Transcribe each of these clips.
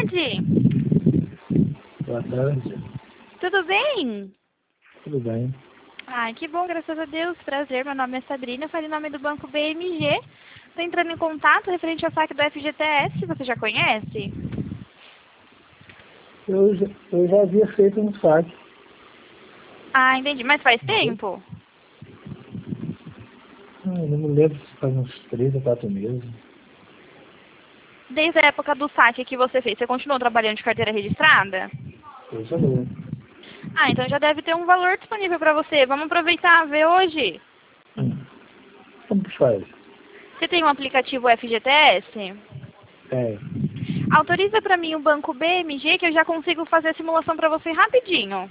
tarde. Boa tarde. Tudo bem? Tudo bem? Ai, que bom, graças a Deus. Prazer, meu nome é Sabrina, eu falo em nome do Banco BMG. Estou entrando em contato referente ao saque do FGTS, você já conhece? Eu já havia feito um saque. Ah, entendi. Mas faz tempo? Eu não me lembro se faz uns 3 ou 4 meses. Desde a época do saque que você fez, você continuou trabalhando de carteira registrada? Eu já lembro. Ah, então já deve ter um valor disponível para você. Vamos aproveitar, ver hoje. Como que faz? Você tem um aplicativo FGTS? É, Autoriza para mim o Banco BMG que eu já consigo fazer a simulação para você rapidinho.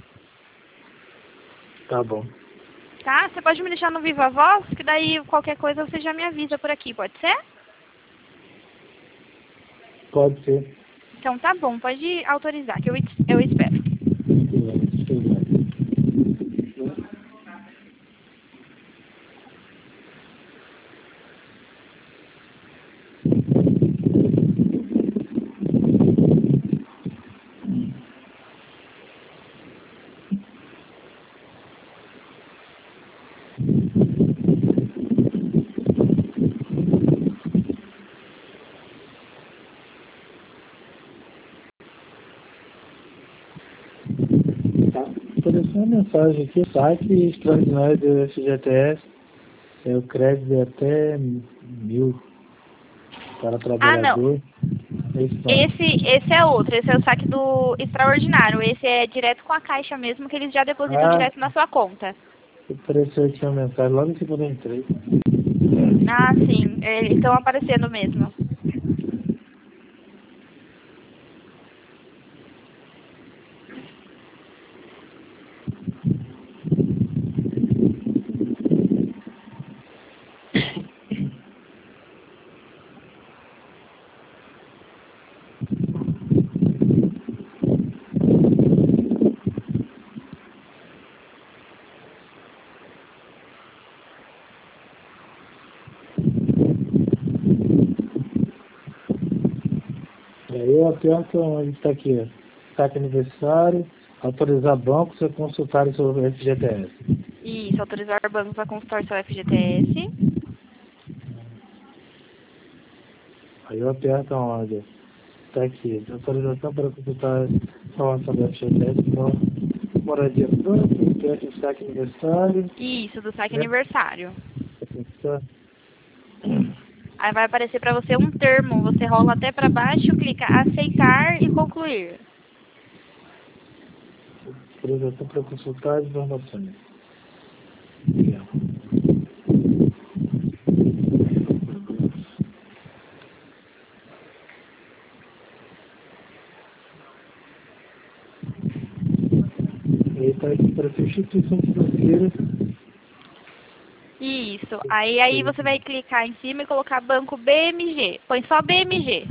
tá bom. Tá? Você pode me deixar no Viva Voz, que daí qualquer coisa você já me avisa por aqui, pode ser? Pode ser. Então tá bom, pode autorizar, que eu espero. Tudo bem. Tá. Apareceu uma mensagem aqui, saque extraordinário do FGTS. O crédito é até 1.000 para Ah, não. trabalhador. Esse não. Esse é outro, esse é o saque do extraordinário. Esse é direto com a caixa mesmo, que eles já depositam Ah, direto na sua conta. apareceu aqui uma mensagem logo que quando eu entrei. Ah, sim, eles estão aparecendo mesmo. Aí eu aperto onde está aqui, ó. Saque aniversário, autorizar bancos a consultarem sobre o FGTS. Isso, autorizar bancos a consultar seu FGTS. Aí eu aperto onde está aqui, autorização para consultar a informação do FGTS, então, moradia banco, aperto saque aniversário, Isso, do saque né? aniversário. Atenção. Aí vai aparecer para você um termo, você rola até para baixo, clica aceitar e concluir. Autorização para consultar as informações. Aí está aqui para a instituição financeira. Isso. Aí você vai clicar em cima e colocar banco BMG. Põe só BMG.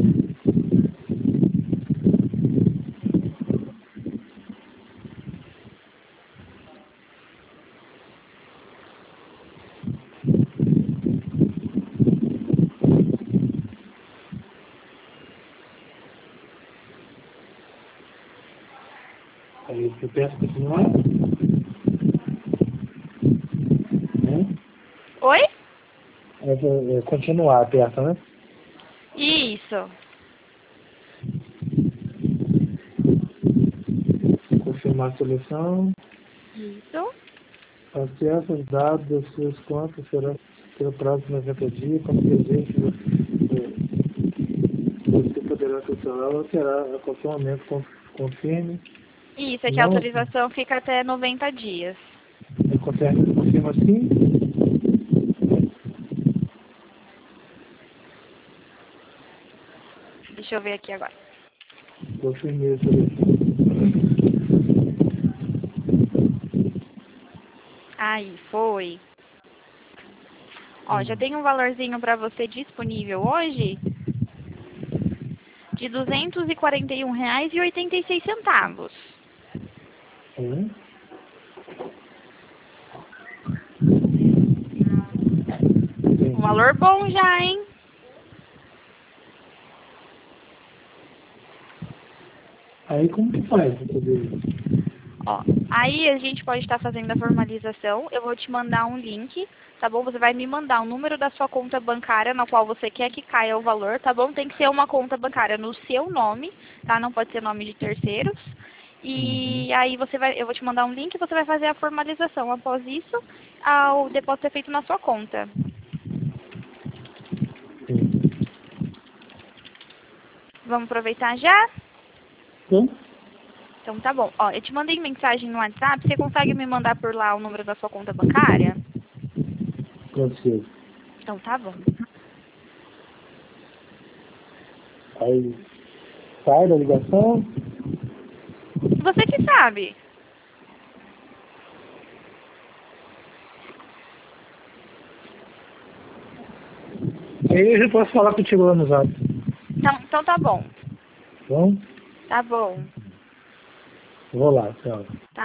Aí eu peço continuar, né? Oi? Continuar, aperta, né? Isso. Confirmar a seleção. Isso. Acesso aos dados das suas contas será pelo prazo de 90 dias, como desejo, você poderá acessar ou terá a qualquer momento. Confirme. Isso, é que a Não, autorização fica até 90 dias. confirma sim. Deixa eu ver aqui agora. Confirmei a seleção. Aí, foi. Ó, já tem um valorzinho para você disponível hoje de R$ 241,86. Sim. Um valor bom já, hein? Aí como que faz pra fazer isso? Ó, aí a gente pode estar fazendo a formalização, eu vou te mandar um link, tá bom? Você vai me mandar o número da sua conta bancária na qual você quer que caia o valor, tá bom? Tem que ser uma conta bancária no seu nome, tá? Não pode ser nome de terceiros. E aí eu vou te mandar um link e você vai fazer a formalização. Após isso, o depósito é feito na sua conta. Sim. Vamos aproveitar já? Então, Então tá bom. Ó, eu te mandei mensagem no WhatsApp, você consegue me mandar por lá o número da sua conta bancária? consigo. Então tá bom. Aí sai da ligação. Você que sabe. Aí eu já posso falar contigo lá no Zap. Então tá bom. Bom, Tá bom. vou lá, tchau. Tá.